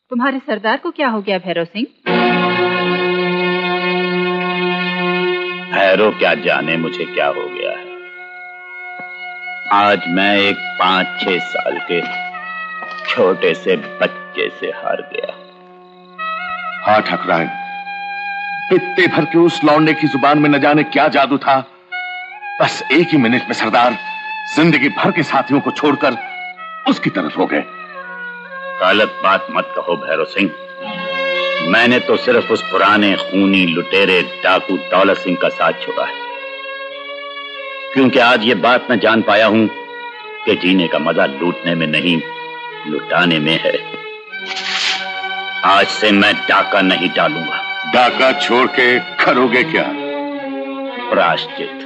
तुम्हारे सरदार को क्या हो गया भैरव सिंह? भैरव क्या जाने मुझे क्या हो गया है। आज मैं एक 5-6 साल के छोटे से बच्चे से हार गया। हाँ ठाकुराइन, पित्ते भर के उस लौंडे की जुबान में न जाने क्या जादू था। बस एक ही मिनट में सरदार जिंदगी भर के साथियों को छोड़कर उसकी तरफ हो गए। गलत बात मत कहो भैरव सिंह। मैंने तो सिर्फ उस पुराने खूनी लुटेरे डाकू दौलत सिंह का साथ छोड़ा है, क्योंकि आज ये बात मैं जान पाया हूं कि जीने का मजा लूटने में नहीं, लुटाने में है। आज से मैं डाका नहीं डालूंगा। डाका छोड़ के करोगे क्या? प्रायश्चित।